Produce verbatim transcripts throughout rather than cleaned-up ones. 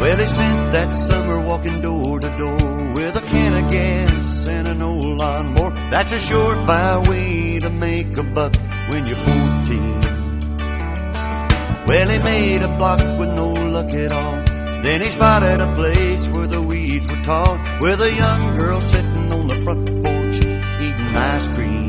Well, he spent that summer walking door to door with a can of gas and an old lawnmower. That's a surefire way to make a buck when you're fourteen. Well, he made a block with no luck at all. Then he spotted a place where the weeds were tall, with a young girl sitting on the front porch eating ice cream.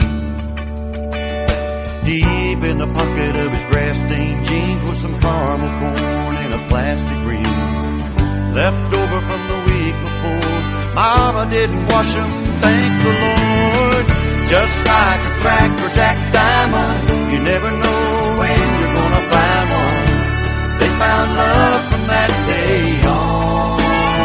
Deep in the pocket of his grass-stained jeans was some caramel corn in a plastic ring, left over from the week before. Mama didn't wash them, thank the Lord. Just like a crackerjack diamond, you never know when you're gonna find one. They found love from that day on.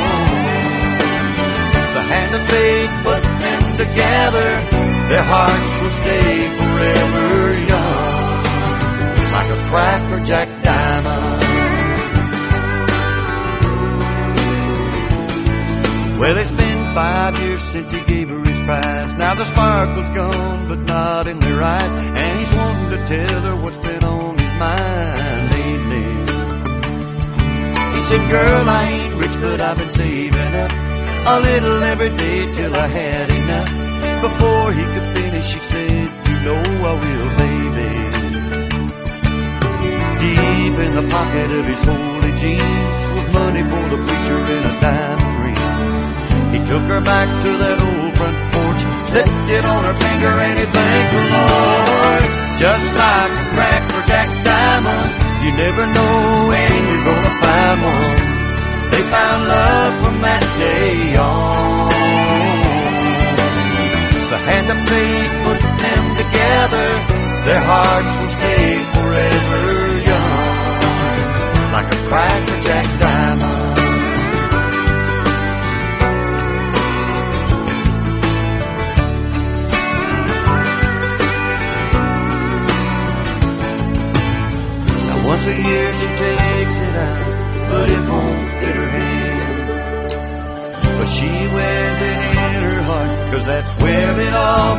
The hand of fate put them together. Their hearts will stay forever young, like a crackerjack diamond. Well, it's been five years since he gave her his prize. Now the sparkle's gone, but not in their eyes, and he's wanting to tell her what's been on his mind lately. He said, girl, I ain't rich, but I've been saving up a little every day till I had enough. Before he could finish, she said, you know I will, baby. Deep in the pocket of his holy jeans was money for the preacher and a diamond ring. He took her back to that old front porch, slipped it on her finger, and he thanked the Lord. Just like a crackerjack diamond, you never know when you're gonna find one. They found love from that day on. The hand of fate put them together. Their hearts will stay forever young, like a crackerjack diamond. Once a year she takes it out, but it won't fit her hand. But she wears it in her heart, 'cause that's where it all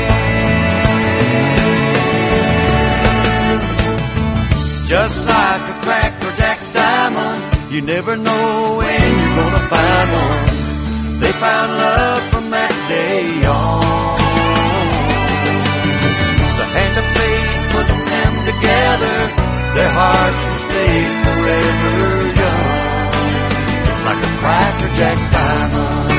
began. Just like a crackerjack diamond, you never know when you're gonna find one. They found love from that day on. The hand of fate put them together. Their hearts will stay forever young, like a crackerjack diamond.